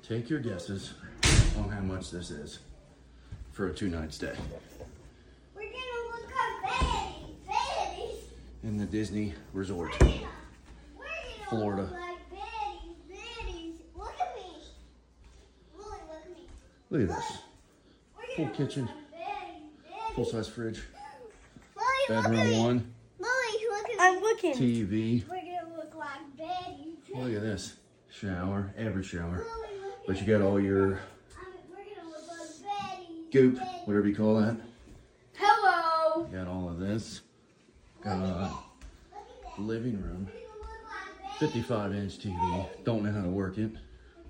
Take your guesses on how much this is for a 2-night stay. We're gonna look up Betty's. In the Disney Resort, We're gonna Florida. look like Betty's. Look at me. Lily, look at me. Look at this. We're gonna Full look kitchen, like Betty's. full-size fridge, Lily, look at bedroom me. 1, Lily, look at me. I'm looking. TV. We're gonna look like Betty. Look at this. Shower, average shower. Lily, look at But you got all your we're gonna look like Betty. goop, whatever you call that. Hello. You got all of this. Got Look at that. living room, We're gonna look like Betty. 55-inch TV. Don't know how to work it.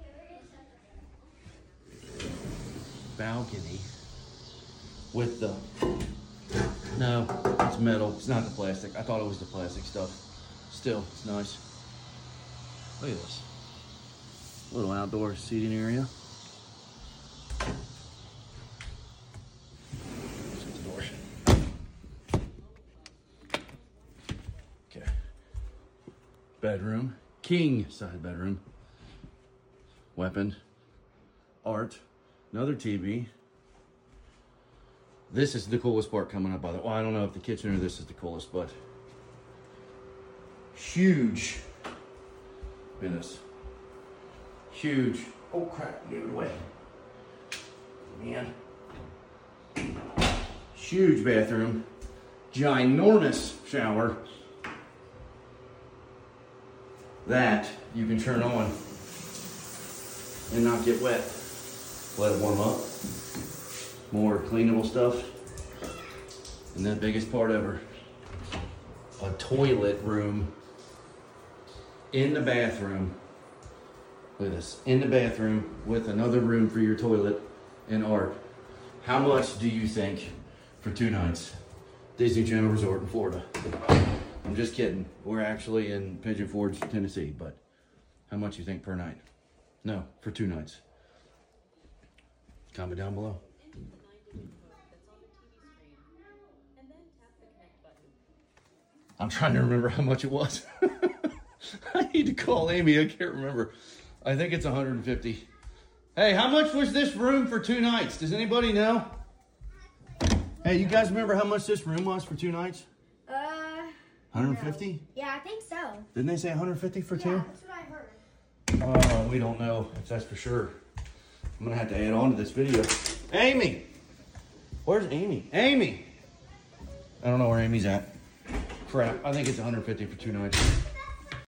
Balcony with the, no, it's metal. It's not the plastic. I thought it was the plastic stuff. Still, it's nice. Look at this. Little outdoor seating area. Shut the door. Okay. Bedroom. King size bedroom. Weapon. Art. Another TV. This is the coolest part coming up, by the way. Well, I don't know if the kitchen or this is the coolest, but huge. Look at this. Huge. Oh crap, give it away. Man. Huge bathroom. Ginormous shower. That you can turn on and not get wet. Let it warm up. More cleanable stuff. And the biggest part ever, a toilet room in the bathroom. Look at this, in the bathroom with another room for your toilet and art. How much do you think for 2 nights? Disney Channel Resort in Florida. I'm just kidding. We're actually in Pigeon Forge, Tennessee, but how much you think per night? No, for 2 nights. Comment down below. I'm trying to remember how much it was. I need to call Amy. I can't remember. I think it's 150. Hey, how much was this room for 2 nights? Does anybody know? Hey, you guys remember how much this room was for 2 nights? 150? Yeah, I think so. Didn't they say 150 for 2? Yeah, that's what I heard. Oh, we don't know if that's for sure. I'm gonna have to add on to this video. Amy! Where's Amy? Amy! I don't know where Amy's at. Crap, I think it's 150 for 2 nights.